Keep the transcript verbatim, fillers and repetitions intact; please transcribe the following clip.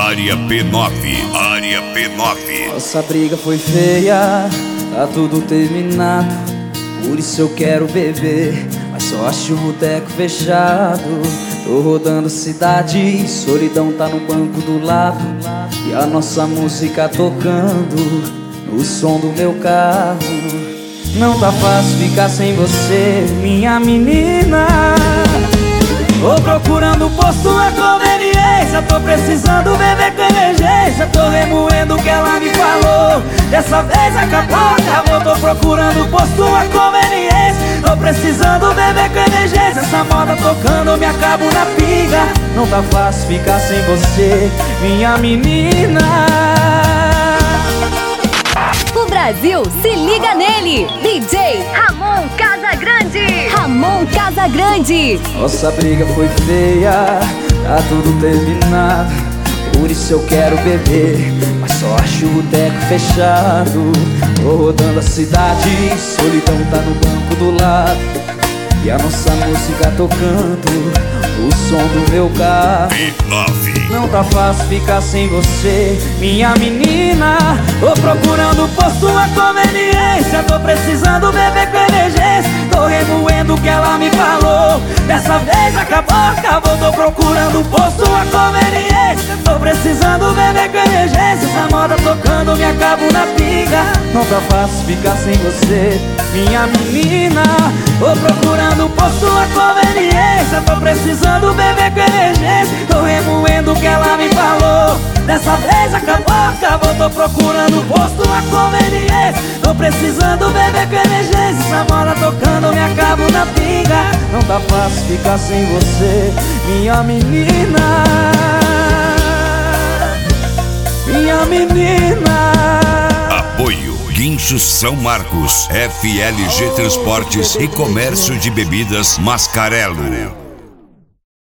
Área P nove, Área P nove. Nossa briga foi feia, tá tudo terminado. Por isso eu quero beber, mas só acho o boteco fechado. Tô rodando a cidade, solidão tá no banco do lado. E a nossa música tocando no som do meu carro. Não tá fácil ficar sem você, minha menina. Tô procurando posto a conveniência, tô precisando beber com emergência. Tô remoendo o que ela me falou, dessa vez acabou, acabou. Tô procurando posto a conveniência, tô precisando beber com emergência. Essa moda tocando, me acabo na pinga. Não tá fácil ficar sem você, minha menina. O Brasil se liga nele, D J Ramon Casagrande. Ramon Casagrande. Nossa briga foi feia, tá tudo terminado. Por isso eu quero beber, mas só acho o boteco fechado. Tô rodando a cidade, solidão tá no banco do lado. E a nossa música tocando o som do meu carro. P nove. Não tá fácil ficar sem você, minha menina. Tô procurando posto a conveniência, tô precisando beber com emergência. Tô remoendo o que ela me falou, dessa vez acabou, acabou. Tô procurando posto a conveniência, tô precisando beber com emergência. Essa moda tocando, me acabo na pinga. Não tá fácil ficar sem você, minha menina. Tô procurando posto a conveniência, tô precisando beber com emergência. Tô remoendo o que ela me falou, dessa vez acabou, acabou. Tô procurando posto a conveniência, tô precisando beber com emergência. Essa moda tocando, me acabo na pinga. Não tá fácil ficar sem você, minha menina. Minha menina. Apoio Guincho São Marcos, F L G Transportes e Comércio de Bebidas Mascarello.